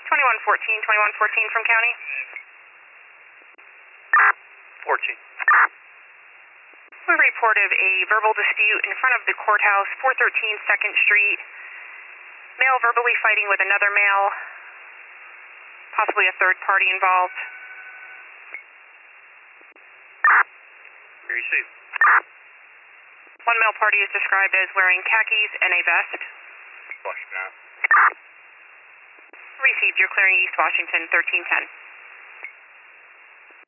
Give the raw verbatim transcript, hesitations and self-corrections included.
twenty-one fourteen, twenty-one fourteen from county. fourteen. We reported a verbal dispute in front of the courthouse, four thirteen second Street. Male verbally fighting with another male, possibly a third party involved. Received. One male party is described as wearing khakis and a vest. Washington. Received, you're clearing East Washington, thirteen ten.